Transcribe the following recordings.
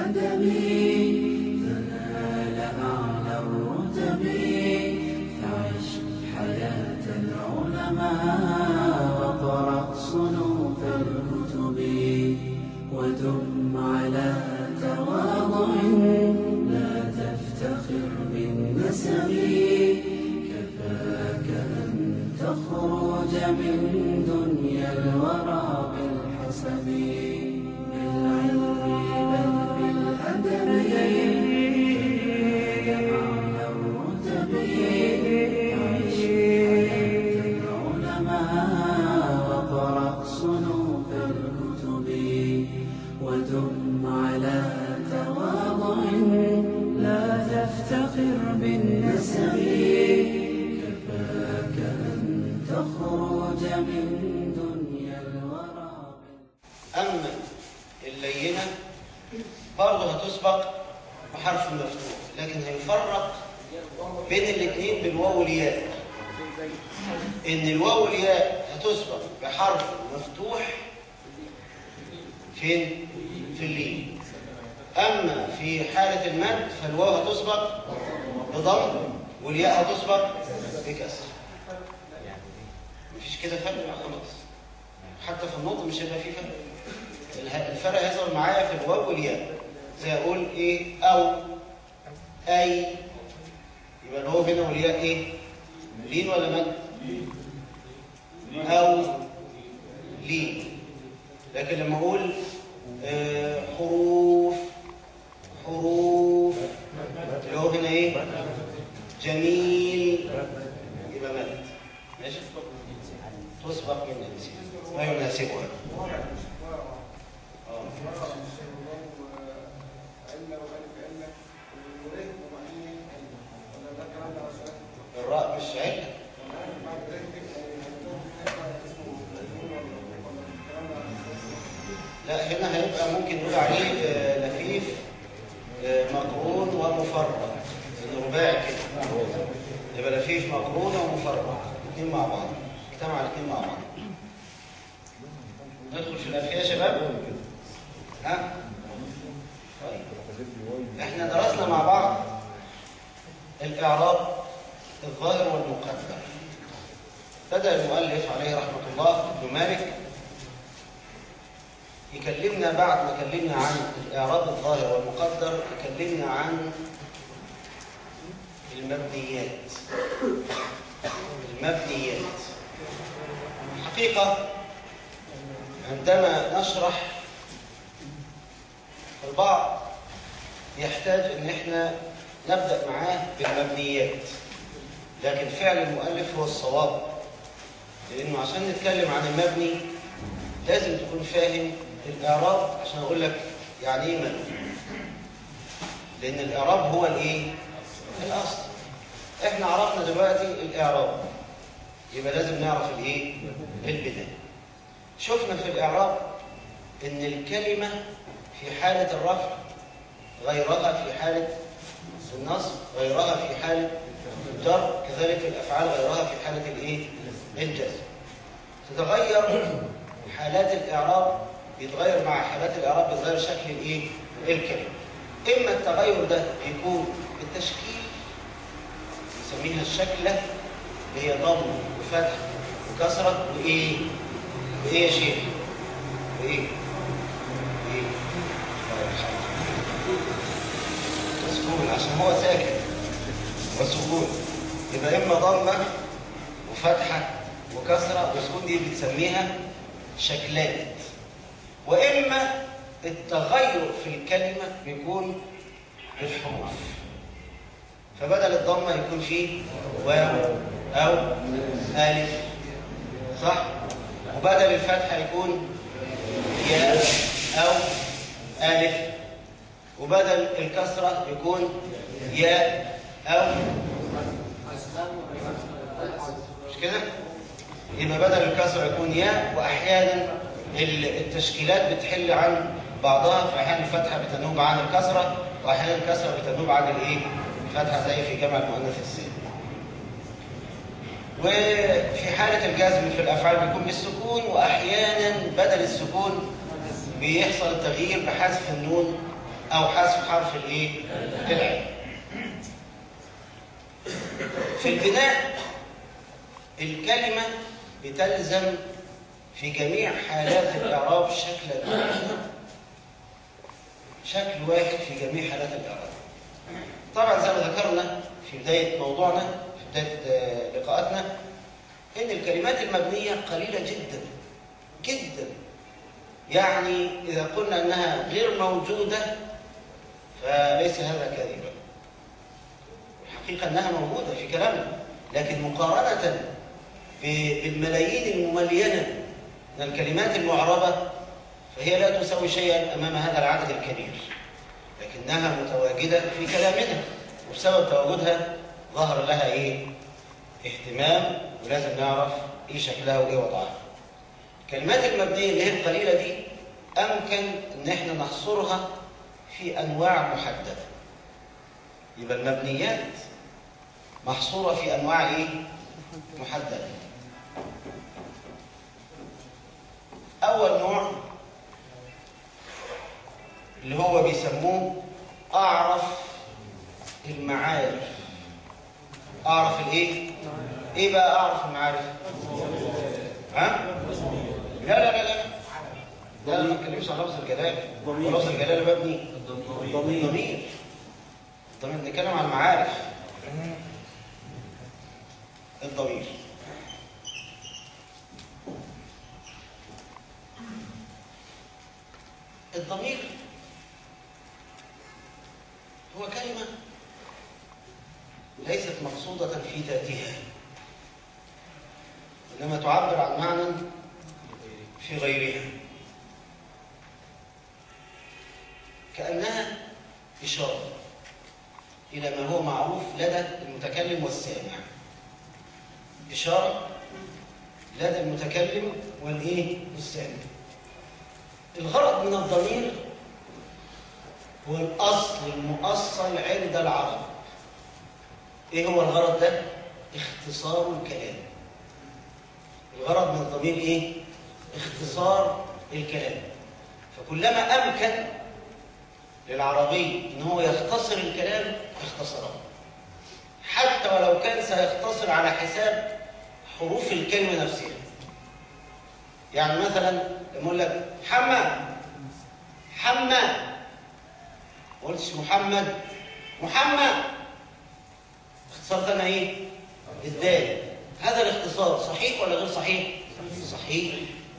بالأدب فنال أعلى الرتب. فعش حياة العلماء وقرأ صنوف الكتب، ودم على تواضع لا تفتخر بالنسب. كفاك أن تخرج من دنيا الورى بالحسب. بالعلم بل بالأدب معنى الرتب. عيش حياة العلماء وقرأ صنوف الكتب، ودم على تواضع لا تفتخر بالنسب. كفاك أن تخرج من دنيا الورى. أما اللينة برضه هتسبق بحرف مفتوح، لكن هيفرق بين الاثنين بالواو والياء. إن الواو والياء هتسبق بحرف مفتوح فين؟ في اللين. أما في حالة المد فالواو هتسبق بضم والياء هتسبق بكسر. مفيش كده فرق خلاص، حتى في النطق مش هيبقى فيه فرق. الفرق هيظهر معايا في الواو والياء. زي اقول ايه؟ او اي، يبقى الواو هنا والياء ايه؟ لين ولا مد؟ او لين. لكن لما اقول حروف الواو هنا ايه؟ جميل، يبقى مد. ماشي؟ تسبق من الانسان ما يناسبها. الراء مش عله. لا، هنا هيبقى ممكن نقول عليه لفيف مقرون ومفرق، رباعي كده. يبقى لفيف مقرون ومفرق الاثنين مع بعض، اجتمع الاثنين مع بعض. ندخل في الألفية يا شباب؟ ها؟ طيب، احنا درسنا مع بعض الإعراب الظاهر والمقدر. بدأ المؤلف عليه رحمة الله ابن مالك يكلمنا بعد ما كلمنا عن الإعراب الظاهر والمقدر، يكلمنا عن المبنيات. الحقيقة عندما نشرح البعض يحتاج ان احنا نبدأ معاه بالمبنيات، لكن فعل المؤلف هو الصواب. لانه عشان نتكلم عن المبني لازم تكون فاهم الاعراب عشان اقول لك يعني ايه مبني. لان الاعراب هو الايه؟ الاصل. احنا عرفنا دلوقتي الاعراب، يبقى لازم نعرف الايه؟ البداية. شفنا في الإعراب إن الكلمة في حالة الرفع غيرها في حالة النصب، غيرها في حالة الجر، كذلك في الأفعال غيرها في حالة الإيه؟ الجزم. تتغير حالات الإعراب، بيتغير مع حالات الإعراب بيتغير شكل الإيه؟ الكلمة. إما التغير ده يكون بالتشكيل، نسميها الشكلة، اللي هي ضم وفتح وكسرة وإيه يا شيخ؟ وإيه؟ سكون، عشان هو ساكن وسكون. يبقى إما ضمة وفتحة وكسرة وسكون، دي بتسميها شكلات. وإما التغير في الكلمة بيكون بالحروف، فبدل الضمة يكون فيه واو أو ألف، صح؟ وبدل الفتحة يكون ياء أو ألف، وبدل الكسرة يكون ياء أو، مش كده؟ يبقى بدل الكسرة يكون ياء. وأحيانا التشكيلات بتحل عن بعضها، فأحيانا الفتحة بتنوب عن الكسرة، وأحيانا الكسرة بتنوب عن الإيه؟ الفتحة، زي في جمع المؤنث السالم. وفي حالة الجزم في الأفعال بيكون بالسكون، وأحيانا بدل السكون بيحصل التغيير بحذف النون أو حذف حرف الإيه؟ العلة. في البناء الكلمة بتلزم في جميع حالات الإعراب شكل واحد في جميع حالات الإعراب. طبعا زي ما ذكرنا في بداية موضوعنا، في بداية لقاءاتنا، إن الكلمات المبنية قليلة جدا جدا. يعني إذا قلنا أنها غير موجودة فليس هذا كذبا، الحقيقة أنها موجودة في كلامنا، لكن مقارنة بالملايين المملينة من الكلمات المعربة فهي لا تساوي شيئا أمام هذا العدد الكبير، لكنها متواجدة في كلامنا، وبسبب تواجدها ظهر لها إيه؟ اهتمام، ولازم نعرف إيه شكلها وإيه وضعها. الكلمات المبنية اللي هي القليلة دي أمكن إن إحنا نحصرها في أنواع محددة. يبقى المبنيات محصورة في أنواع إيه؟ محددة. أول نوع اللي هو بيسموه أعرف المعارف. أعرف الإيه؟ إيه بقى أعرف المعارف؟ ها؟ لا ده ما نتكلمش عن لفظ الجلالة. لفظ الجلالة مبني الضمير نتكلم عن المعارف. الضمير هو كلمة ليست مقصودة في ذاتها، إنما تعبر عن معنى في غيرها، كأنها إشارة إلى ما هو معروف لدى المتكلم والسامع. إشارة لدى المتكلم والسامع. الغرض من الضمير هو الأصل المؤصل عند العرب. إيه هو الغرض ده؟ اختصار الكلام. الغرض من الضمير إيه؟ اختصار الكلام. فكلما أمكن للعربي إن هو يختصر الكلام اختصره، حتى ولو كان سيختصر على حساب حروف الكلمة نفسها. يعني مثلا لما أقول لك حمى، ما قلتش محمد، اختصرت أنا إيه؟ الدال. هذا الاختصار صحيح ولا غير صحيح؟ صحيح.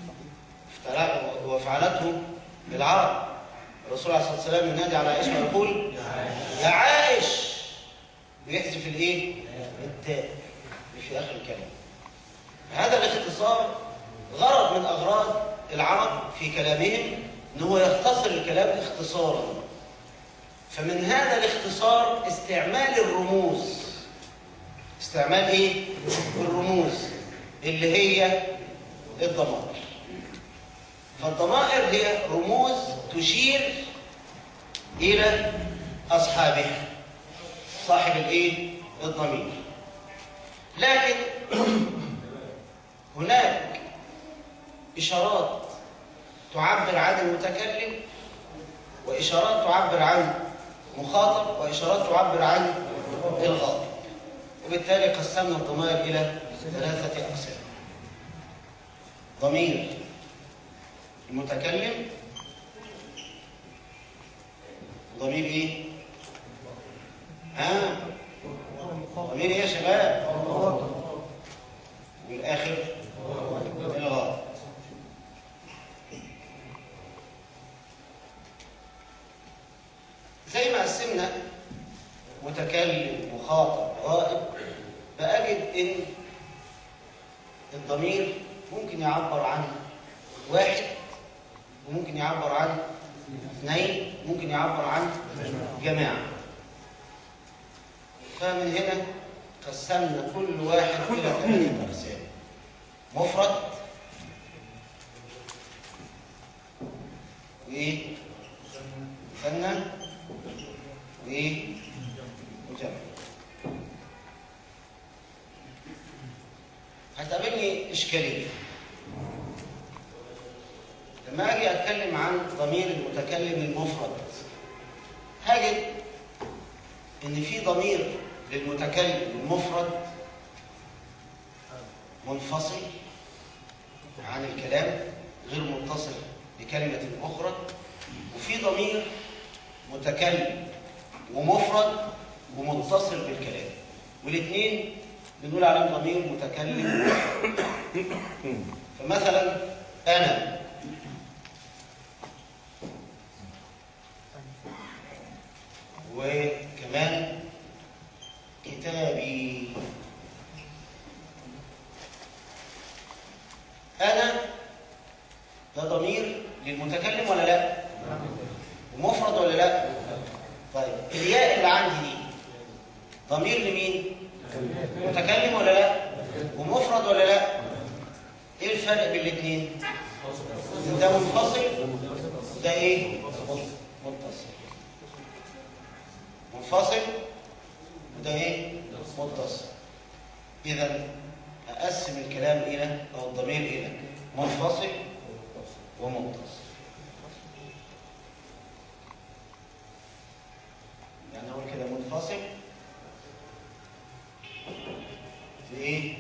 وفعلته العرب. الرسول عليه الصلاة والسلام ينادي على عائشة ويقول يا عائش، ويحذف الإيه؟ التاء اللي في آخر الكلمة. هذا الاختصار غرض من أغراض العرب في كلامهم، إن هو يختصر الكلام اختصارا. فمن هذا الاختصار استعمال الرموز. استعمال إيه؟ الرموز اللي هي الضمائر. فالضمائر هي رموز تشير إلى أصحابها، صاحب الإيه؟ الضمير. لكن هناك إشارات تعبر عن المتكلم، وإشارات تعبر عن مخاطب، وإشارات تعبر عن الغائب. وبالتالي قسمنا الضمائر إلى 3 أقسام: ضمير المتكلم، ضمير إيه؟ ضمير إيه يا شباب؟ والآخر الغائب. زي ما قسمنا متكلم، مخاطب، غائب، فأجد إن الضمير ممكن يعبر عن واحد، وممكن يعبر عن 2، ممكن يعبر عن جماعة. فمن هنا قسمنا كل واحد إلى 3 أقسام: مفرد، مثنى، وجمع. هتقابلني إشكالية لما أجي أتكلم عن ضمير المتكلم المفرد. هجد إن في ضمير للمتكلم المفرد منفصل عن الكلام غير متصل بكلمة أخرى، وفي ضمير متكلم ومفرد ومتصل بالكلام، والاثنين بنقول عليهم ضمير متكلم. فمثلا أنا وكمان كتابي. أنا ده ضمير للمتكلم ولا لا؟ ومفرد ولا لا؟ طيب الياء اللي عندي دي ضمير لمين؟ متكلم ولا لا؟ ومفرد ولا لا؟ ايه الفرق بين الاثنين؟ ده منفصل ده ايه؟ متصل. منفصل وده ايه؟ متصل. اذا اقسم الكلام الى او الضمير الى منفصل ومتصل. يعني اقول كده منفصل في ايه؟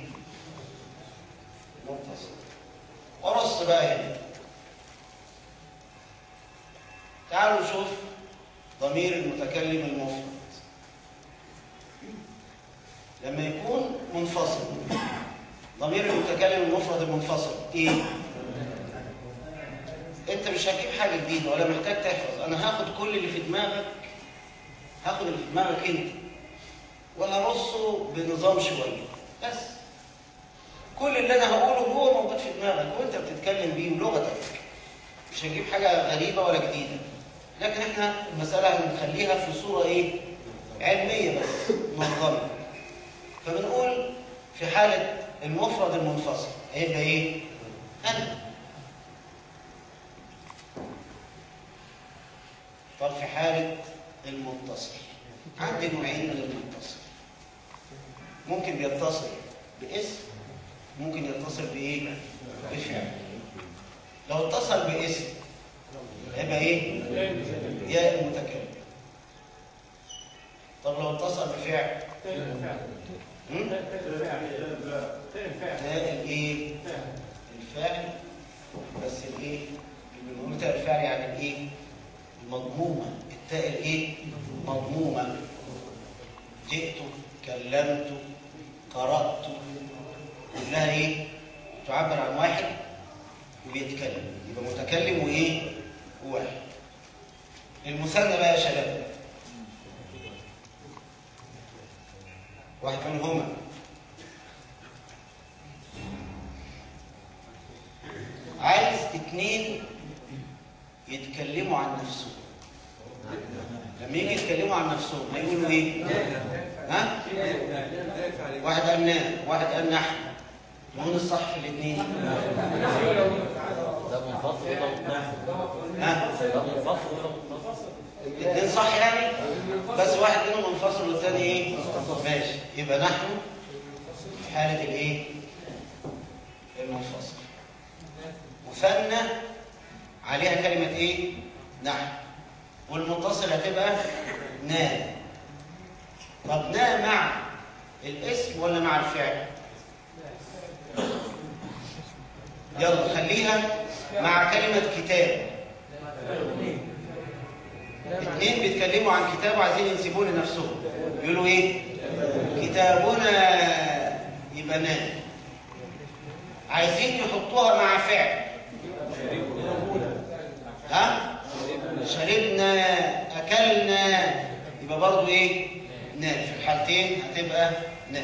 متصل. ورص بقى هنا. تعالوا نشوف ضمير المتكلم المفرد لما يكون منفصل. ضمير المتكلم المفرد المنفصل ايه؟ انت مش هتجيب حاجه جديده ولا محتاج تحفظ. انا هاخد كل اللي في دماغك، هاخد اللي في دماغك انت وهرصه بنظام شويه بس. كل اللي انا هقوله هو موجود في دماغك وانت بتتكلم بيه ولغتك. مش هنجيب حاجه غريبه ولا جديده، لكن احنا المساله هنخليها في صوره ايه؟ علميه بس منظمه. فبنقول في حاله المفرد المنفصل هيبقى ايه؟ انا. طب في حاله المتصل عندي نوعين من المتصل. ممكن بيتصل باسم، ممكن يتصل بايه؟ بفعل. لو اتصل باسم هيبقى ايه؟ ياء المتكلم. طب لو اتصل بفعل تاء الايه؟ الفاعل. بس الايه؟ بنقول تاء الفاعل يعني الايه؟ المضمومه. التاء الايه؟ مضمومه. جئت، كلمت، قرأت، كلها ايه؟ تعبر عن واحد وبيتكلم، يبقى متكلم وايه؟ وواحد. المثنى بقى يا شباب واحد منهما. عايز اتنين يتكلموا عن نفسهم. لما يجي يتكلموا عن نفسهم هيقولوا ايه؟ ها؟ واحد قال نام، واحد قال نحن. مين الصح في الاثنين؟ ده منفصل وده متصل. ها؟ ده منفصل وده متصل. الاثنين صح يعني؟ بس واحد منهم منفصل والثاني ايه؟ ماشي. يبقى نحن في حالة الايه؟ المنفصل. مثنى عليها كلمة ايه؟ نحن. والمتصل هتبقى نا. طب نا مع الاسم ولا مع الفعل؟ يلا خليها مع كلمة كتاب. اثنين بيتكلموا عن كتاب وعايزين ينسبوه لنفسهم، يقولوا ايه؟ كتابنا. يبقى نا. عايزين يحطوها مع فعل. ها؟ شربنا، اكلنا، يبقى برضو ايه؟ نا. في الحالتين هتبقى نا.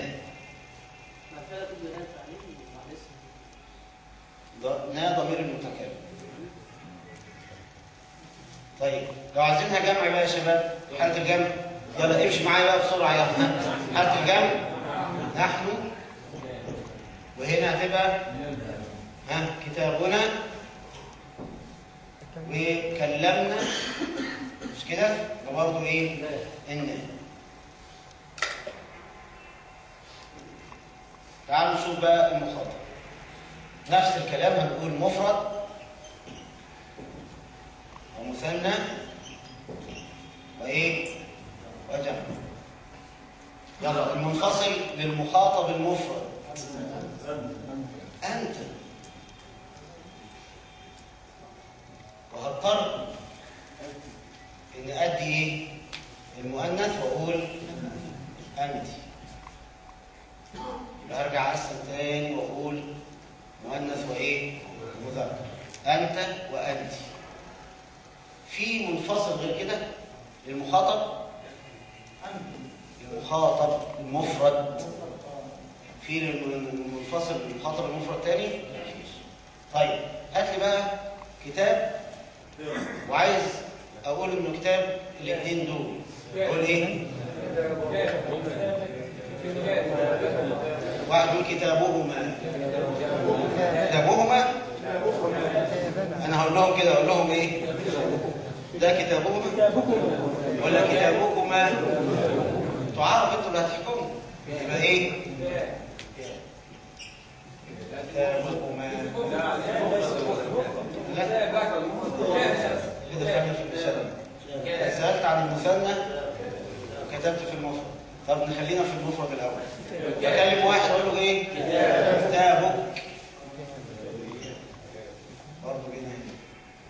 نا ضمير المتكلم. طيب لو عايزينها جمع بقى يا شباب، حالة الجمع يلا امشي معايا بقى بسرعة يلا. حالة الجمع نحن، وهنا هتبقى كتابنا وكلمنا، مش كده؟ ده برضه ايه؟ ان. تعالوا نشوف بقى المخاطب. نفس الكلام هنقول مفرد ومثنى وايه؟ يلا المنفصل للمخاطب المفرد أنت. وهضطر إن أدي إيه؟ المؤنث وأقول أنت. يبقى أرجع أقسم تاني وأقول مؤنث وإيه؟ مذكر. أنت وأنت. في منفصل غير كده للمخاطب؟ المخاطب المفرد في المنفصل للمخاطب المفرد تاني؟ طيب هات لي بقى كتاب وعايز اقول انه كتاب الاثنين دول. اقول ايه؟ واحد يقول كتابهما. كتابهما انا هقول لهم كده، اقول لهم ايه؟ ده كتابهما ولا كتابكما؟ تعرف انتوا اللي هتحكموا. يبقى ايه؟ كتابكما. لا كده خلينا في المثنى. سألت عن المثنى وكتبت في المفرد. طب نخلينا في المفرد الاول. بكلم واحد اقول له ايه؟ كتابك. برضه جينا هنا.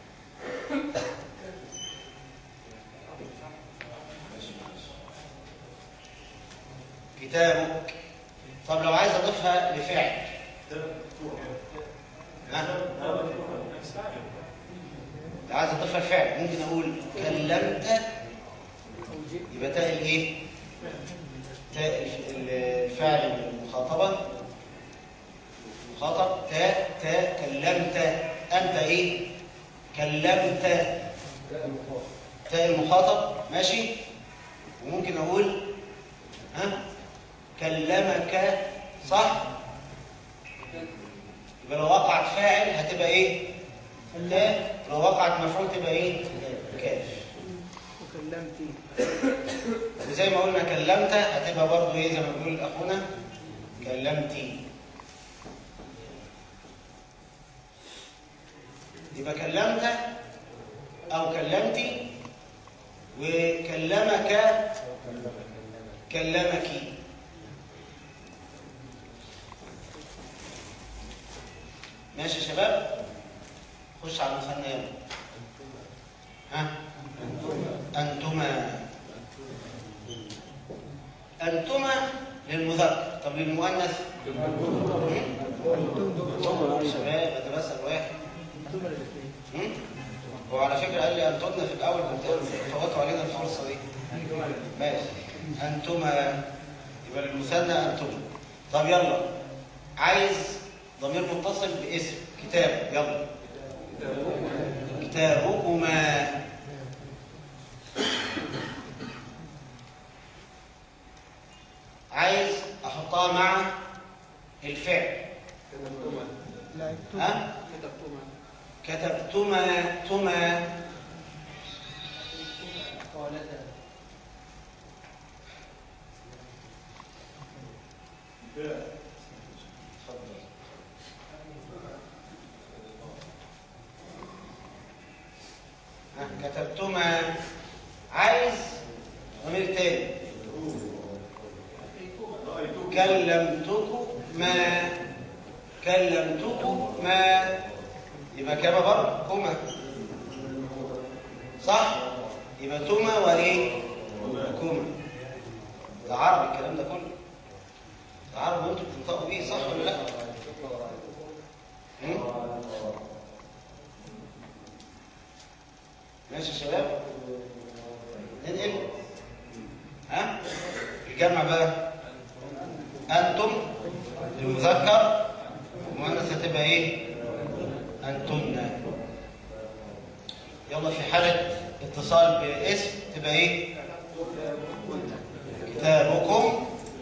كتابك. طب لو عايز اضيفها لفعل لو عايز اضيفها لفعل ممكن اقول كلمت. يبقى تاء الايه؟ تاء الفعل المخاطبه. مخاطب تاء كلمت. انت ايه؟ كلمت. تاء المخاطب ماشي. وممكن اقول كلمك. صح؟ يبقى لو وقعت فاعل هتبقى ايه؟ تاء. لو وقعت مفعول تبقى ايه؟ كاف. وكلمتي. وزي ما قلنا كلمت هتبقى برضو ايه زي ما بيقول اخونا كلمتي. يبقى كلمت او كلمتي. وكلمك كلمك. ماشي يا شباب؟ خش على المثنى يلا. أنتما. أنتما للمذكر. طب للمؤنث؟ شباب أنا بسأل واحد. هو على فكرة قال لي أنتما في الأول فوتوا علينا الفرصة دي. ماشي. أنتما يبقى للمثنى أنتما. طب يلا عايز ضمير متصل باسم كتاب. يلا كتابكما. عايز احطها مع الفعل. كتبتما. تما. كتبتما. عايز ضمير تاني. كلمتكما. كلمتكما. يبقى كما برضه كما. صح؟ يبقى تما وايه؟ كما. ده عربي الكلام ده كله. ده عربي وانتوا بتنطقوا بيه صح ولا لا؟ ماشي يا شباب؟ ننقل. الجمع بقى أنتم للمذكر. المؤنث هتبقى إيه؟ أنتن. يلا في حالة اتصال باسم تبقى إيه؟ كتابكم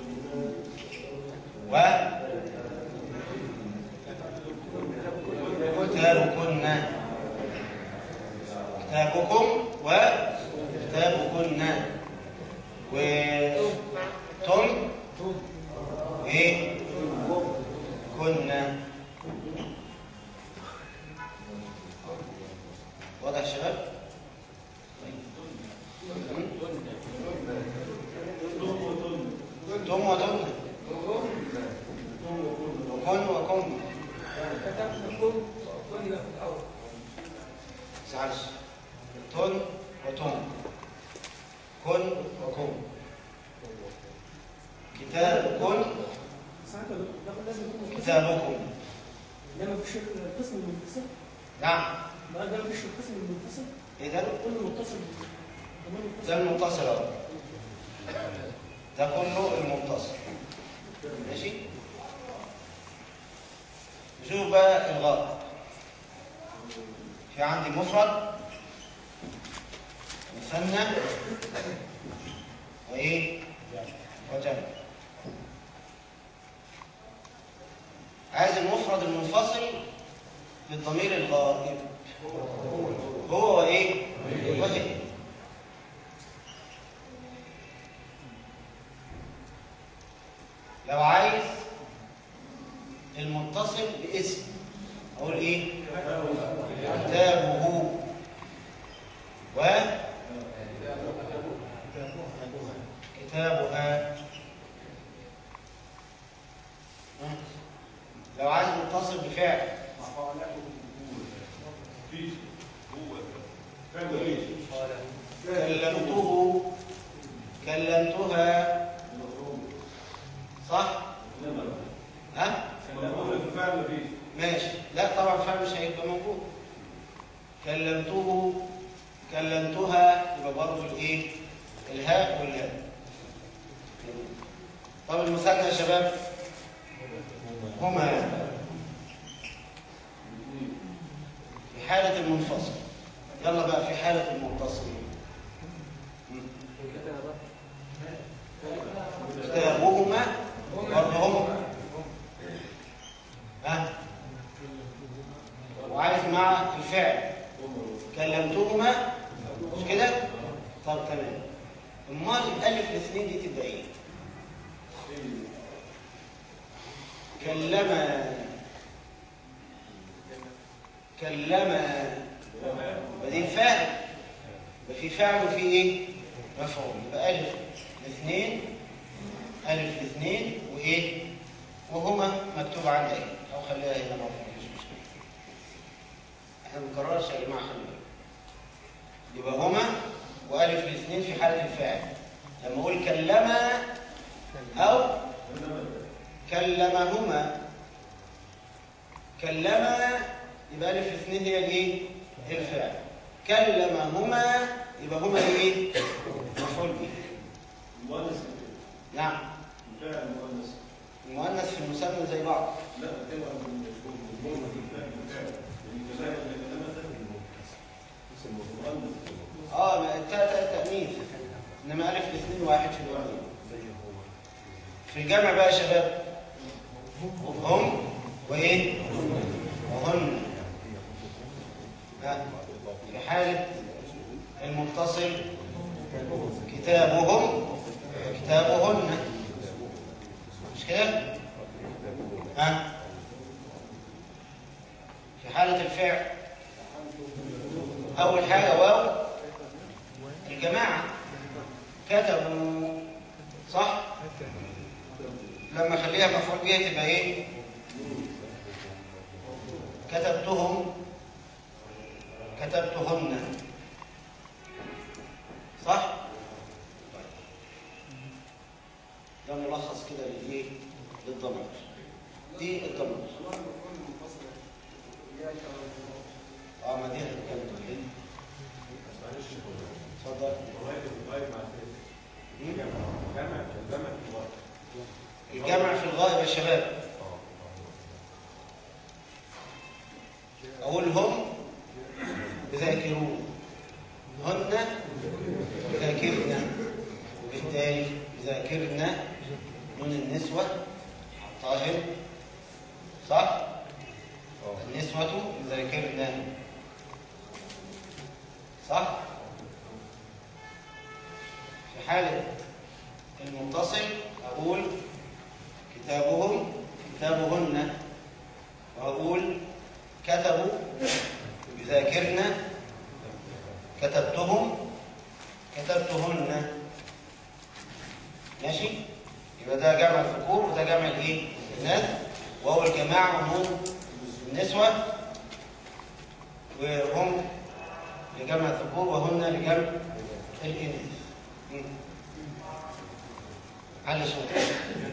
وكتابكن. كتابكم وكتابكن. وتم ايه؟ كنا. واضح يا شباب؟ تم تزعلش. تن وتم، كن وكن، كتابكن ساعتها ده لازم يكون متصل. كتابكم. ده ما فيش القسم المتصل. نعم. بقى ده ما فيش القسم المتصل. ايه ده؟ كله متصل. كمان ده المتصل اهو. ده كله المتصل. ماشي؟ نشوف بقى الغاء. في عندي مفرد، مثنى، وايه؟ وجمع. عايز المفرد المنفصل بالضمير الغائب. هو وايه؟ وهي. لو عايز المتصل باسم اقول ايه؟ كتابه و كتابها. لو عايز متصل بفعل كلمته، كلمتها، صح؟ ها؟ ماشي. لا طبعا الفعل مش هيبقى موجود. كلمته، كلمتها، يبقى برضه الايه؟ الهاء والهاء. طب المثنى يا شباب؟ هما. في حالة المنفصل. يلا بقى في حالة المتصل. كتابهما برضه هما. ها؟ وعايز مع الفعل كلمتهما، مش كده؟ طب تمام. امال الالف الاثنين دي تبقى ايه؟ كلم، كلم، بدي الفاعل، يبقى في فاعل وفي ايه؟ مفعول. يبقى الف الاثنين، الف الاثنين وايه؟ وهما مكتوب عندي ايه؟ او خليها هنا برضه مفيش مشكله. احنا ما بنكررش يا جماعه، خلي بالك. يبقى هما والف الاثنين في حاله الفاعل. لما اقول كلما او كلمهما، كلما يبقى الف الاثنين هي الايه؟ الفاعل. كلمهما يبقى هما الايه؟ مفعول به. المؤنث. نعم. الفاعل المؤنث. المؤنث في المثنى زي بعض. لا تبقى المؤنث الفاعل الفاعل. يعني كذلك المؤنث. التاء تأنيث. انما الف الاثنين واحد في الواحد. في الجمع بقى يا شباب هم وايه؟ وهن. في حالة المتصل كتابهم كتابهن، مش كده؟ في حالة الفعل أول حاجة واو الجماعة، كتبوا، صح؟ لما خليها مفعول بيها تبقى ايه؟ كتبتهم، كتبتهن، صح؟ ده ملخص كده للايه؟ للضمير. دي الضمير. ما دي هنتكلم عليه. اتفضل. الجمع في الغائب يا شباب. أقول هم يذاكرون، هن يذاكرن، وبالتالي يذاكرن نون النسوة طاهر، صح؟ النسوة يذاكرن، صح؟ في حالة المتصل أقول كتابهم كتابهن، وأقول كتبوا يذاكرن، كتبتهم كتبتهن. ماشي؟ يبقى ده جمع الذكور وده جمع الايه؟ الإناث. وهو الجماعة ونون النسوة، وهم لجمع الذكور وهن لجمع الإناث. على شوية.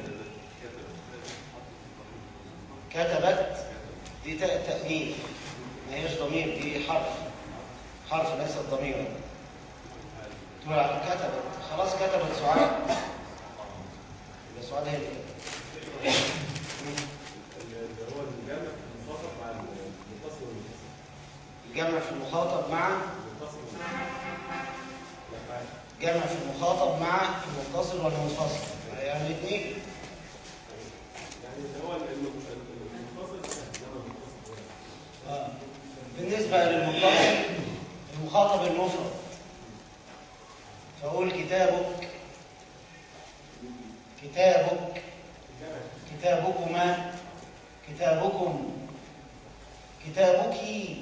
كتبت دي تأنيث، ما هيش ضمير، دي حرف ليس ضميرا. تقول على كتبت، خلاص كتبت سعاد، يبقى سعاد هي اللي هو الجمع في المخاطب مع المتصل والمنفصل. الجمع في المخاطب مع المتصل جمع في المخاطب مع المتصل والمنفصل، يعني الاثنين. يعني هو المنفصل بالنسبة للمتصل المخاطب المفرد، فأقول كتابك، كتابك، كتابكما، كتابكم، كتابك،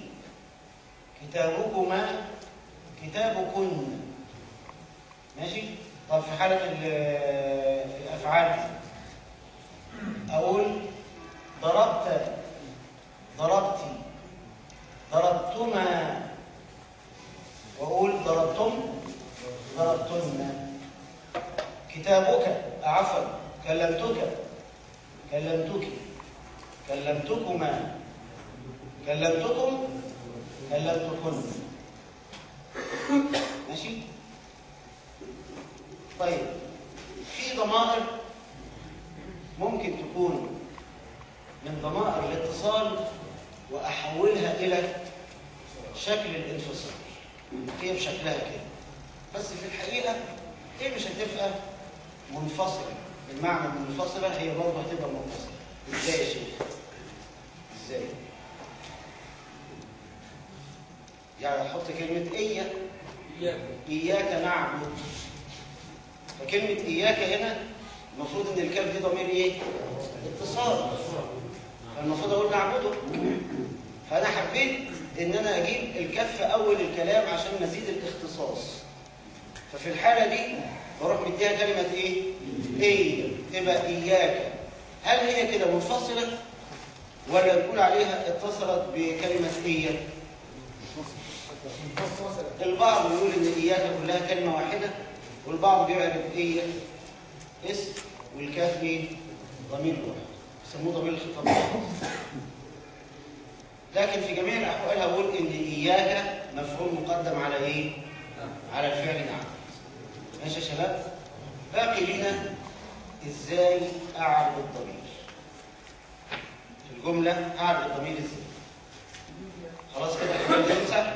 كتابكما، كتابكن. ماشي؟ طب في حالة الأفعال أقول ضربت، ضربتي، ضربتما، وأقول ضربتم، ضربتن. كتابك، عفوا، كلمتك، كلمتك، كلمتكما، كلمتكم، كلمتكن. ماشي؟ طيب في ضمائر ممكن تكون من ضمائر الاتصال وأحولها إلى شكل الانفصال، هي بشكلها كده، بس في الحقيقة هي مش هتبقى منفصلة بالمعنى منفصلة، هي برضه هتبقى منفصلة. ازاي يا شيخ؟ ازاي؟ يعني احط كلمة إياك نعبد، فكلمة إياك هنا المفروض إن الكاف دي ضمير إيه؟ اتصال، فالمفروض أقول نعبده، فأنا حبيت إن أنا أجيب الكاف في أول الكلام عشان مزيد الاختصاص. ففي الحالة دي بروح مديها كلمة إيه؟ إيه، تبقى إياك. هل هي كده منفصلة ولا نقول عليها اتصلت بكلمة إيه؟ البعض يقول إن إياك كلها كلمة واحدة، والبعض بيعرف إيه اسم والكاف إيه؟ ضمير واحد، يسموه ضمير الخطاب. لكن في جميع الأحوال هقول إن إياك مفعول مقدم على إيه؟ على الفعل نعم. ماشي يا شباب؟ باقي لنا إزاي أعرف الضمير في الجملة. أعرف الضمير إزاي؟ خلاص كده الحوار ينسى؟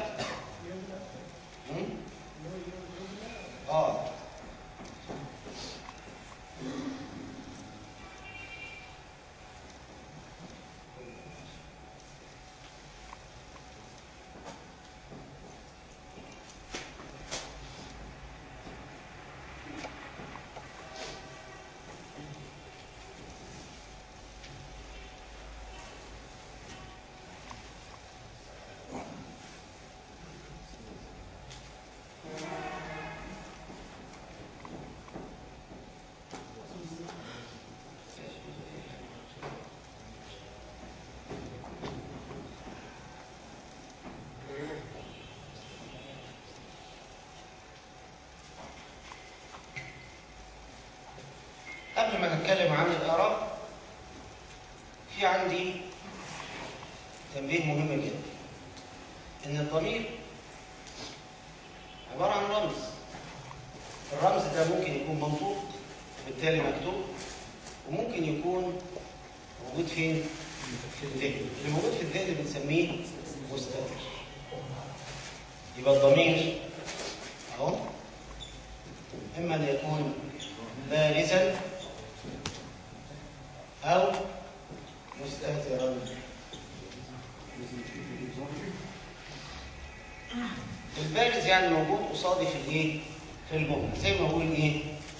قبل ما نتكلم عن الآراء في عندي تنبيه مهم جدا، إن الضمير عبارة عن رمز. الرمز ده ممكن يكون منطوق بالتالي مكتوب، وممكن يكون موجود فين؟ في الذهن. اللي موجود في الذهن بنسميه مستتر. يبقى الضمير اهو اما ان يكون بارزا او مستترا. البارز يعني موجود قصادي في الايه؟ في الجمله، زي ما بقول ايه؟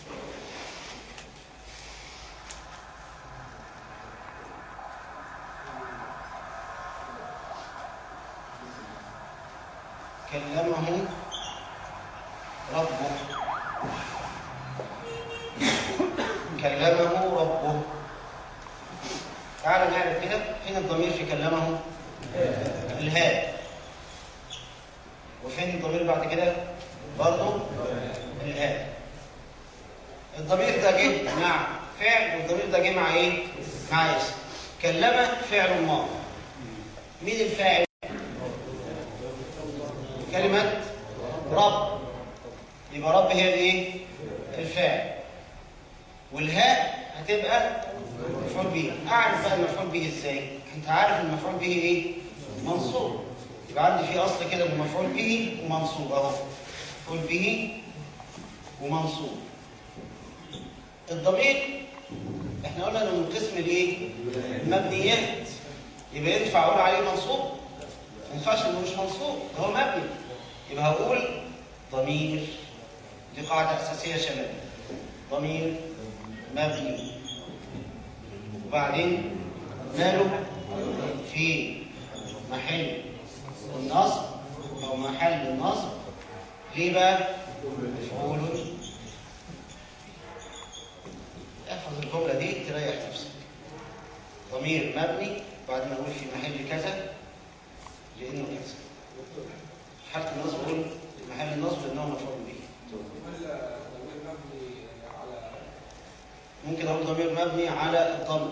كلمه ربه، كلمه ربه. تعالوا نعرف كده فين الضمير في كلمه. الهاء. وفين الضمير بعد كده؟ برضه الهاء. الضمير ده جه مع فعل والضمير ده جه مع ايه؟ مع اسم. كلم فعل ماضي. مين الفاعل؟ كلمة رب. يبقى رب هي الايه؟ الفاعل. والهاء هتبقى مفعول به. اعرف بقى المفعول به ازاي؟ انت عارف المفعول به ايه؟ منصوب. يبقى عندي في اصل كده من مفعول به ومنصوب اهو. مفعول به ومنصوب. الضمير احنا قلنا انه من قسم الايه؟ المبنيات. يبقى ينفع اقول عليه منصوب؟ ما ينفعش انه مش منصوب، هو مبني. يبقى هقول ضمير. دي قاعده اساسيه شباب. ضمير مبني. وبعدين ماله؟ في محل النصب او محل النصب. ليه بقى؟ مفعول. احفظ الجمله دي تريح نفسك. ضمير مبني بعد ما اقول في محل كذا لانه كذا. حالة النصب اقول في محل النصب لانه مفعول به. ممكن اقول ضمير مبني على الضم.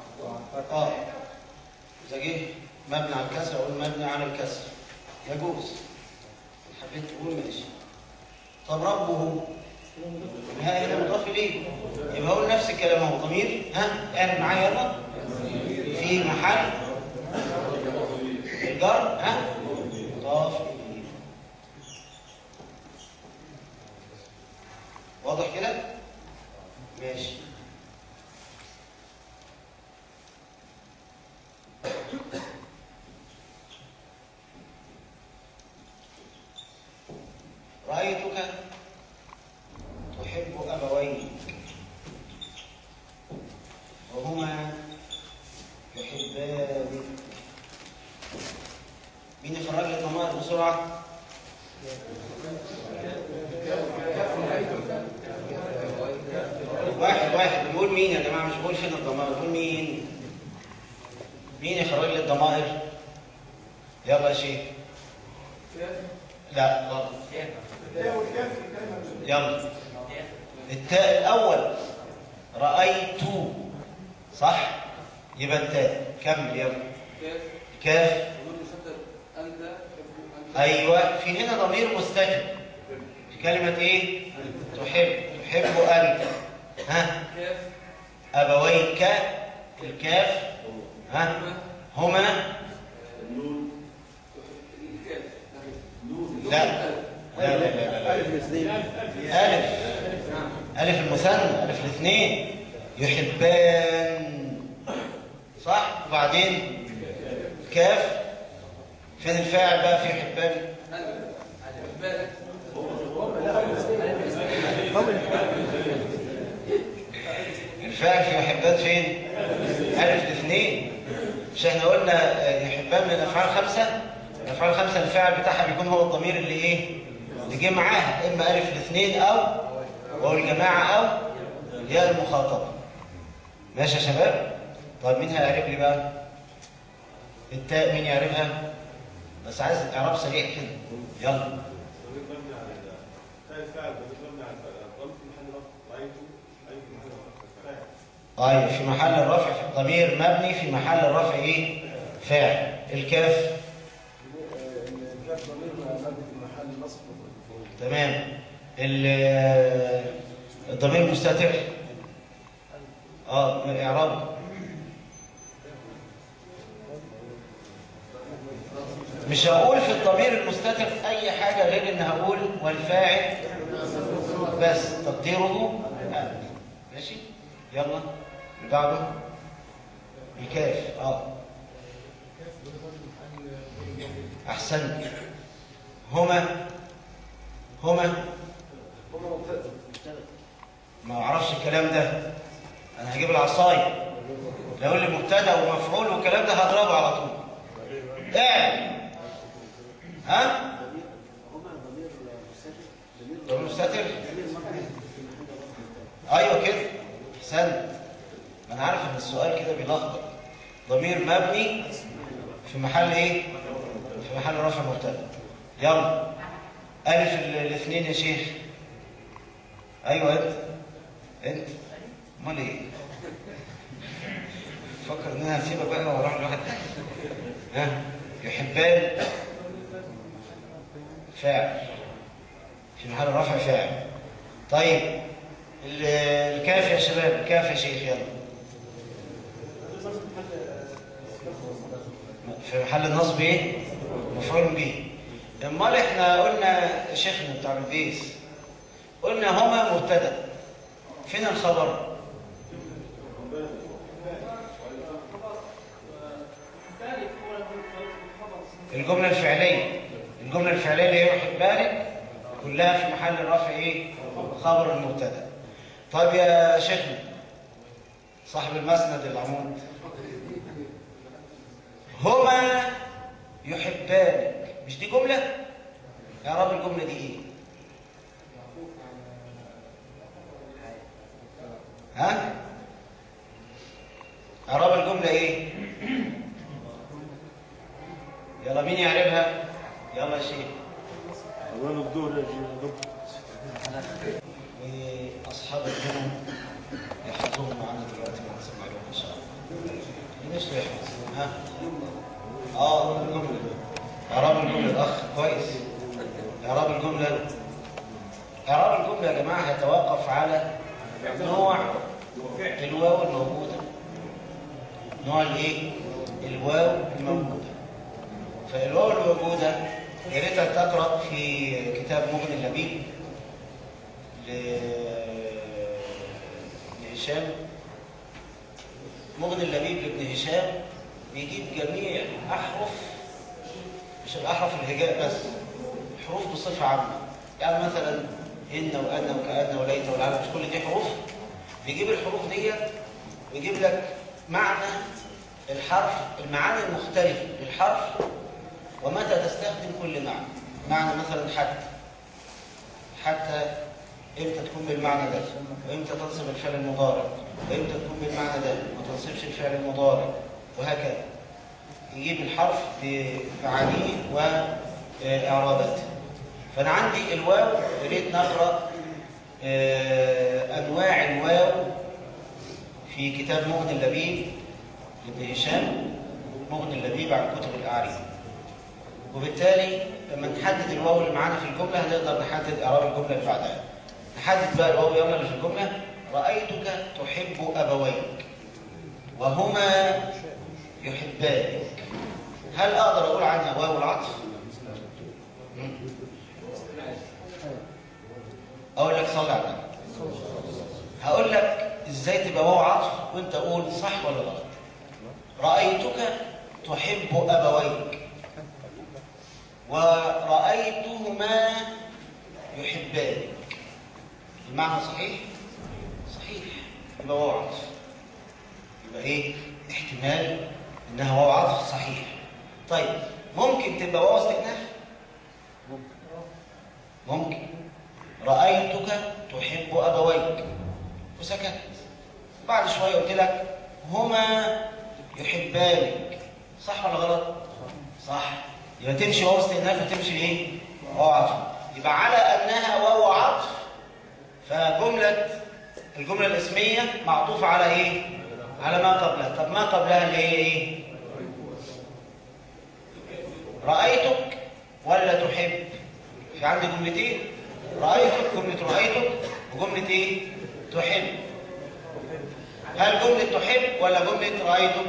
اذا جه مبني على الكسر اقول مبني على الكسر. يجوز. حبيت تقول ماشي. طب ربه الهاء هنا مضاف اليه. يبقى هقول نفس الكلام اهو. ضمير اعرف معايا يلا. في محل الجر مضاف اليه. واضح كده؟ ماشي. رأيتك تحب أبويك وهما يحبانك. مين يخرج لي الضمائر بسرعة؟ واحد بيقول مين يا جماعة؟ مش بقول فين الضمائر، بقول مين؟ مين يخرج لي الضمائر؟ يلا يا شيخ. لا غلط. يلا. التاء الأول. رأيت صح؟ يبقى التاء. كمل يلا. كاف. أيوة. في هنا ضمير مستتر. في كلمة إيه؟ تحب أنت. أبويك. الكاف. هما. لا. ألف المثنى. ألف الاثنين. يحبان صح. وبعدين كاف. فين الفاعل بقى في يحبان؟ الفاعل في يحبان فين؟ ألف الاثنين. مش احنا قلنا يحبان من الأفعال خمسة؟ الأفعال الخمسة الفاعل بتاعها بيكون هو الضمير اللي ايه؟ اللي جه معاها. إما ألف الاثنين أو الجماعة أو الياء المخاطبة. ماشي يا شباب؟ طيب مين هيعرف لي بقى؟ التاء مين يعرفها؟ بس عايز اعراب سريع كده. يلا. طيب في محل الرفع ضمير مبني في محل الرفع ايه؟ فاعل. الكاف تمام. الضمير المستتر اعراب. مش هقول في الضمير المستتر اي حاجه غير ان هقول والفاعل بس تقديره ماشي. يلا اللي بعده. الكاف. احسنت. هما ما اعرفش الكلام ده. انا هجيب العصايه لو اللي مبتدا ومفعول والكلام ده هضربه على طول. ضمير مستتر. ايوه كده. احسنت. ما انا عارف ان السؤال كده بيلخبط. ضمير مبني في محل ايه؟ في محل رفع مبتدا. يلا. ألف الاثنين يا شيخ. أيوة أنت أمال إيه؟ فكر إن أنا هسيبك بقى وأروح لواحد تاني. ها؟ يحبان فاعل في محل رفع فاعل. طيب الكاف يا شباب، الكاف يا شيخ يلا. في محل النصب ايه؟ مفعول به. امال احنا قلنا شيخنا بتاع البيس قلنا هما مبتدا، فين الخبر؟ الجمله الفعليه اللي هي واخد بالك كلها في محل الرفع ايه؟ خبر المبتدا. طيب يا شيخنا صاحب المسند العمود، هما يحبانك، مش دي جمله؟ اعراب الجمله دي ايه؟ ها؟ اعراب الجمله ايه؟ يلا مين يعرفها؟ يلا يا شيخ. أولا الدور يا شيخ. واصحاب الجمل يحفظوهم معنا دلوقتي مع سماعهم ان شاء الله. ليش يحفظ؟ ها؟ الجمله. اعراب الجمله الاخ كويس. اعراب الجمله يا جماعه يتوقف على نوع الواو الموجوده. نوع الايه؟ الواو الموجوده. فالواو الموجوده يا ريتك تقرا في كتاب مغني اللبيب لهشام. مغني اللبيب لابن هشام بيجيب جميع احرف، مش الاحرف الهجاء بس، الحروف بصفه عامه. يعني مثلا ان وان وكأن وليت والعلم، مش كل دي حروف. بيجيب الحروف ديت ويجيب لك معنى الحرف، المعاني المختلفه للحرف ومتى تستخدم كل معنى مثلا حتى امتى تكون بالمعنى ده، وامتى تنصب الفعل المضارع، وامتى تكون بالمعنى ده وما تنصبش الفعل المضارع، وهكذا. يجيب الحرف بمعانيه واعراباته. فانا عندي الواو، يا ريت نقرا انواع الواو في كتاب مغني اللبيب لابن هشام. مغني اللبيب عن كتب الاعراب. وبالتالي لما نحدد الواو اللي معانا في الجمله هنقدر نحدد اعراب الجمله اللي بعدها. نحدد بقى الواو يلا اللي في الجمله. رايتك تحب ابويك وهما يحبانك. هل اقدر اقول عنها واو العطف؟ اقول لك صلي على النبي. هقول لك ازاي تبقى واو عطف وانت قول صح ولا غلط. رايتك تحب ابويك ورأيتهما يحبانك. المعنى صحيح؟ صحيح. يبقى واو عطف. يبقى ايه؟ احتمال انها واو عطف صحيح. طيب ممكن تبقى واو استئناف؟ ممكن. رأيتك تحب أبويك وسكت. بعد شوية قلت لك هما يحبانك. صح ولا غلط؟ صح. يبقى تمشي واو استئناف وتمشي ايه؟ واو عطف. يبقى على انها واو عطف الجمله الاسميه معطوفه على ايه؟ على ما قبلها. طب ما قبلها اللي هي ايه؟ رايتك ولا تحب؟ في عندي جملتين، رايتك، جمله رايتك، وجمله ايه؟ تحب. هل جمله تحب ولا جمله رايتك؟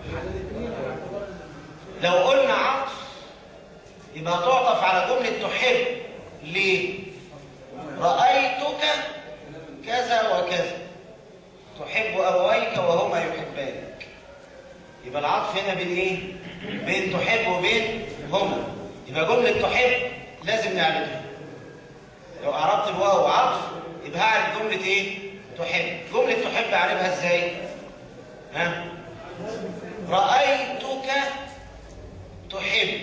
لو قلنا عطف يبقى تعطف على جملة تحب. ليه؟ رأيتك كذا وكذا تحب أبويك وهما يحبانك. يبقى العطف هنا بين إيه؟ بين تحب وبين هما. يبقى جملة تحب لازم نعرفها. لو أعربت الواو عطف يبقى هعرف جملة إيه؟ تحب. جملة تحب أعرفها إزاي؟ ها؟ رأيتك تحب.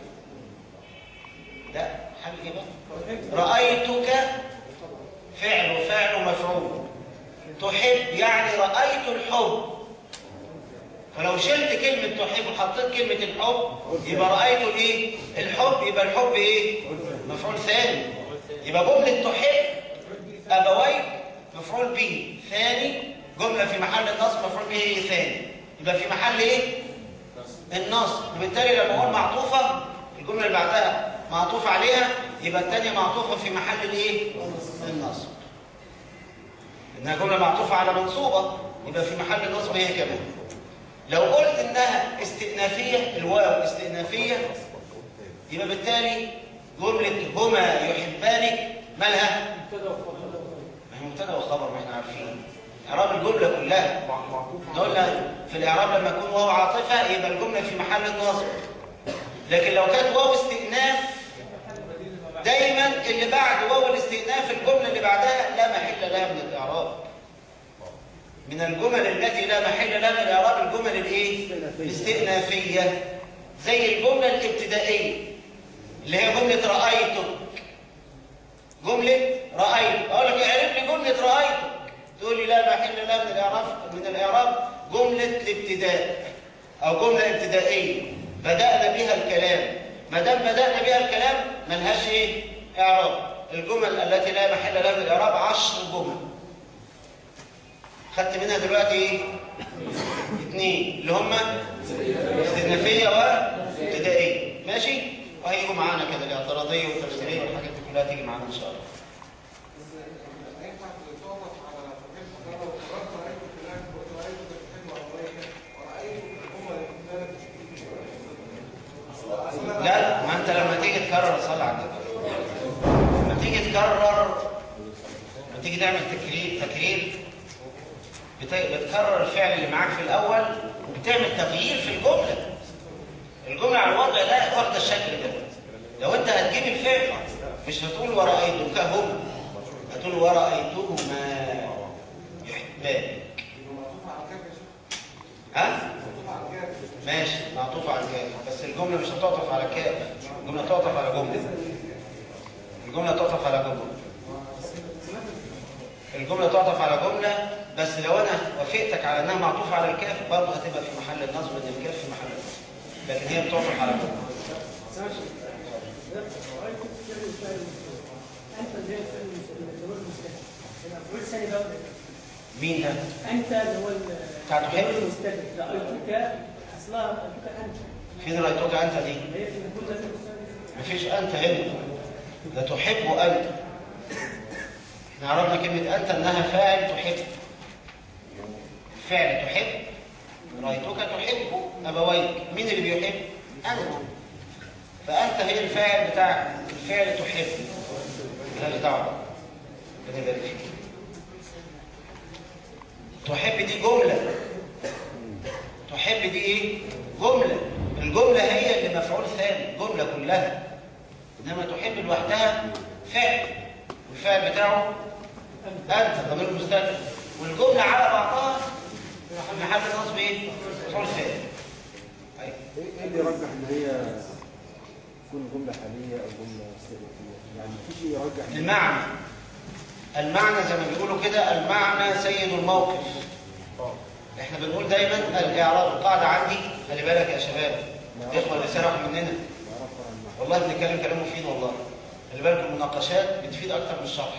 لا حل ايه بقى؟ رأيتك فعل وفاعل ومفعول. تحب يعني رأيت الحب. فلو شلت كلمة تحب وحطيت كلمة الحب يبقى رأيت الايه؟ الحب. يبقى الحب ايه؟ مفعول ثاني. يبقى جملة تحب أبويك مفعول به ثاني، جملة في محل النصب مفعول به ثاني، يبقى في محل إيه؟ النصب. وبالتالي لما أقول معطوفة الجملة اللي بعدها معطوف عليها يبقى الثانية معطوفة في محل الإيه؟ النصب. إنها جملة معطوفة على منصوبة يبقى في محل النصب هي كمان. لو قلت إنها استئنافية، الواو استئنافية، يبقى بالتالي جملة هما يحبانك مالها؟ ما هي مبتدا وخبر، ما احنا عارفين إعراب الجملة كلها. قلنا في الإعراب لما يكون واو عاطفة يبقى الجملة في محل النصب. لكن لو كانت واو استئناف دايما اللي بعد واو الاستئناف الجملة اللي بعدها لا محل لها من الإعراب. من الجمل التي لا محل لها من الإعراب الجمل الايه؟ الاستئنافية، زي الجملة الابتدائية اللي هي جملة رأيتك. جملة رأيت، أقول لك اعرف لي جملة رأيتك، تقول لي لا محل لها من الإعراب جملة الابتداء أو جملة ابتدائية بدأنا بها الكلام. ما دام بدأنا بها الكلام ملهاش ايه؟ إعراب. الجمل التي لا محل لها من الإعراب 10 جمل. خدت منها دلوقتي ايه؟ 2 اللي هم استئنافية وابتدائية. ماشي؟ وهيجوا معانا كده الاعتراضية والتفسيرية والحاجات دي كلها تيجي معانا إن شاء الله. لا، ما انت لما تيجي تكرر صلي على النبي، لما تيجي تكرر، لما تيجي تعمل تكرير بتكرر الفعل اللي معاك في الاول وبتعمل تغيير في الجمله على الوضع ده واخده الشكل ده. لو انت هتجيب الفعل مش هتقول ورأيتكهم، هتقول ورأيتهما يحبان. ها؟ ماشي، معطوف على الكاف، بس الجمله مش هتعطف على الكاف، الجمله تعطف على جمله. الجمله تعطف على جمله. الجمله تعطف على جمله، بس لو انا وافقتك على انها معطوفه على الكاف برضه هتبقى في محل النصب، ان الكاف في محل النصب، لكن هي بتعطف على جمله. مين ده؟ انت اللي هو بتاع تحب؟ المستدرك. رأيتك اصلها رأيتك انت. فين رأيتك انت دي؟ مفيش انت هنا، ده تحب انت. احنا عرفنا كلمه انت انها فاعل تحب. فعل تحب، رأيتك تحب ابويك، مين اللي بيحب؟ انت. فانت هي الفاعل بتاع الفعل تحب. مالهاش دعوه. ربنا يبارك فيك. تحب دي جملة. تحب دي ايه؟ جملة. الجملة هي اللي مفعول ثاني، جملة كلها. انما تحب لوحدها فعل، والفعل بتاعه انت ضمير مستتر، والجملة على بعضها في محل النصب ايه؟ مفعول ثاني. ايه اللي يرجح ان هي تكون جملة حالية او جملة استئنافية؟ يعني مفيش يرجح المعنى زي ما بيقولوا كده، المعنى سيد الموقف. احنا بنقول دايما الاعراب القاعده عندي، خلي بالك يا شباب، الاخوه اللي سرحوا مننا والله بنتكلم كلام مفيد والله. خلي بالك المناقشات بتفيد اكتر من الشرح.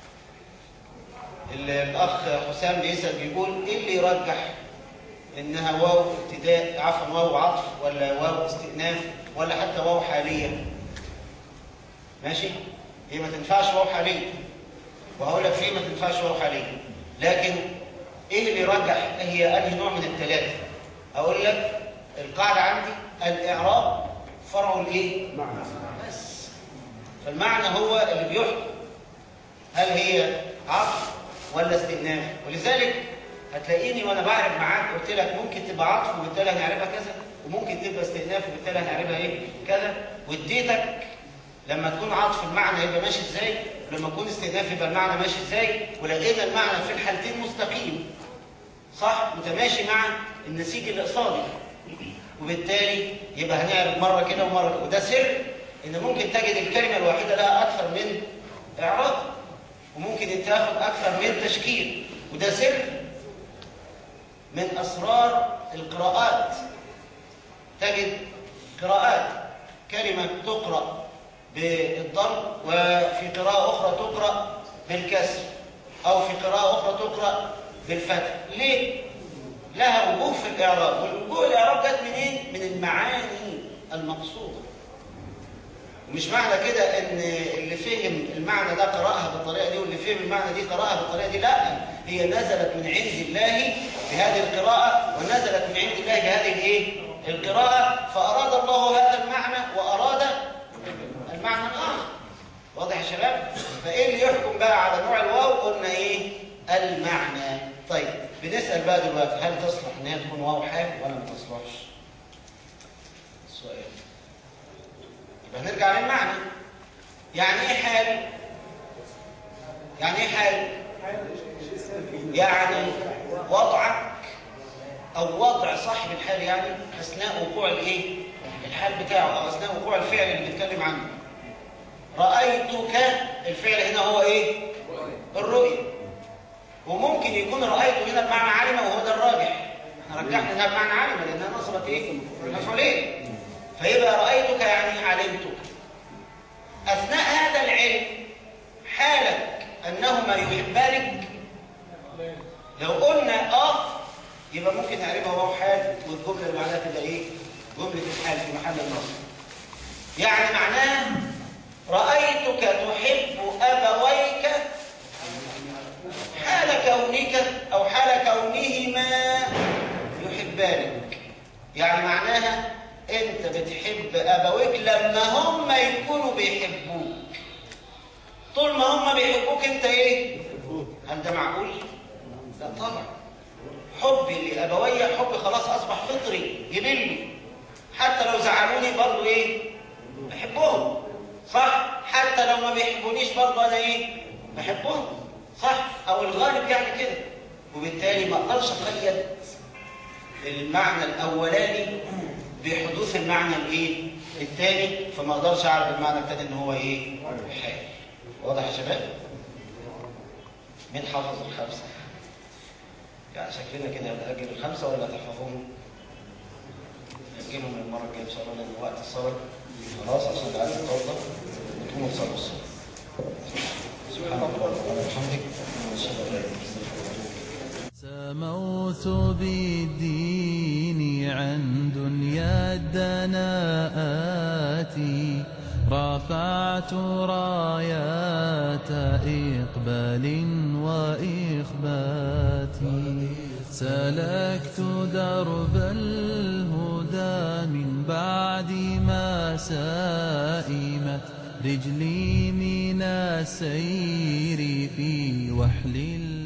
الاخ حسام بيسال بيقول ايه اللي يرجح انها واو ابتداء، عفوا واو عطف، ولا واو استئناف، ولا حتى واو حاليه؟ ماشي؟ هي ما تنفعش واو حاليه، وهقول لك فيه ما تنفعش واو حاليه. لكن ايه اللي يرجح هي انهي نوع من الثلاثه؟ اقول لك القاعده عندي الاعراب فرع الايه؟ معنى. بس فالمعنى هو اللي بيحكم هل هي عطف ولا استئناف. ولذلك هتلاقيني وانا بعرف معاك قلت لك ممكن تبقى عطف وبالتالي هنعرفها كذا، وممكن تبقى استئناف وبالتالي هنعرفها ايه؟ كذا. واديتك لما تكون عطف المعنى يبقى ماشي ازاي، ولما تكون استئناف يبقى المعنى ماشي ازاي، ولقينا المعنى في الحالتين مستقيم صح، متماشي مع النسيج الاقصادي، وبالتالي يبقى هنعرف مره كده ومره كده. وده سر ان ممكن تجد الكلمه الواحده لها اكثر من اعراب، وممكن تاخد اكثر من تشكيل. وده سر من اسرار القراءات. تجد قراءات كلمه تقرا بالضم وفي في قراءة أخرى تقرأ بالكسر أو في قراءة أخرى تقرأ بالفتح. ليه؟ لها وجوه في الإعراب، والوجوه الإعراب جت منين؟ من المعاني المقصودة. مش معنى كده ان اللي فهم المعنى ده قرأها بالطريقة دي واللي فهم المعنى دي قرأها بالطريقة دي، لا، هي نزلت من عند الله بهذه القراءة ونزلت من عند الله بهذه الايه؟ القراءة، فأراد الله هذا المعنى وأراد المعنى الآخر. واضح يا شباب؟ فإيه اللي يحكم بقى على نوع الواو؟ قلنا إيه؟ المعنى. طيب بنسأل بقى دلوقتي، هل تصلح إن هي تكون واو حال ولا ما تصلحش؟ السؤال. يبقى نرجع للمعنى. يعني إيه حال؟ يعني إيه حال؟ يعني وضعك أو وضع صاحب الحال، يعني أثناء وقوع الإيه؟ الحال بتاعه، أو أثناء وقوع الفعل اللي بيتكلم عنه. رأيتك، الفعل هنا هو إيه؟ الرؤية. وممكن يكون رأيته هنا بمعنى علم، وهو ده الراجح. احنا رجحنا هنا بمعنى علم لأنها نصبت إيه؟ مفعولين. فيبقى رأيتك يعني علمتك. أثناء هذا العلم حالك أنهما يحبانك. لو قلنا يبقى ممكن نعرفها واو حال، والجملة اللي معناها تبقى إيه؟ جملة الحال في محل النصب. يعني معناها رأيتك تحب أبويك حال كونك أو حال كونهما يحبانك. يعني معناها أنت بتحب أبويك لما هم يكونوا بيحبوك. طول ما هم بيحبوك أنت إيه؟ هل ده معقول؟ لا طبعا. حبي لأبوي حب خلاص أصبح فطري جبلي، حتى لو زعلوني برضو إيه؟ بحبهم، صح؟ حتى لو ما بيحبونيش برضو أنا إيه؟ بحبهم، صح؟ أو الغالب يعني كده. وبالتالي ما أقدرش أقيد المعنى الأولاني بحدوث المعنى الإيه؟ الثاني، فما أقدرش أعرف المعنى الثاني إن هو إيه؟ حال. واضح يا شباب؟ مين حافظ الخمسة؟ يعني شكلنا كده نأجل الخمسة ولا تحفظوهم؟ نأجلهم المرة الجاية إن شاء الله، لأن وقت الصلاة خلاص عشان تعالى الطاولة وتقوموا تصلوا الصلاة. سبحان الله وبحمدك أشهد أن لا إله إلا أنت. سموت بالدين عن دنيا الدناءات، رفعت رايات إقبال وإخبات، سلكت درب الهدى من بعد ما سائمت رجلي من السير في وحل